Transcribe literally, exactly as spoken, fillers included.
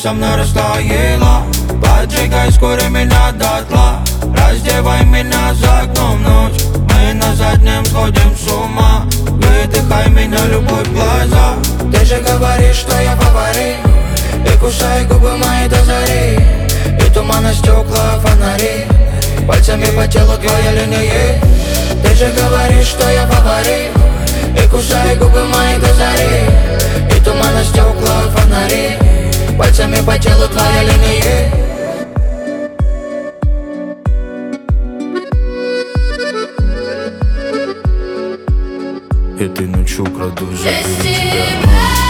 со мной растаяла. Поджигай скоро меня дотла, раздевай меня за окном ночь. Мы на заднем сходим с ума, выдыхай меня, любовь в глаза. Ты же говоришь, что я фаворит, и кусай губы мои до зари. И тумана стекла, фонари, пальцами по телу твоя линии. Ты же говоришь, что я фаворит, и кусай губы мои до зари. И тумана стекла, фонари, пальцами по телу твоя линии. Этой ночью краду заберу тебя.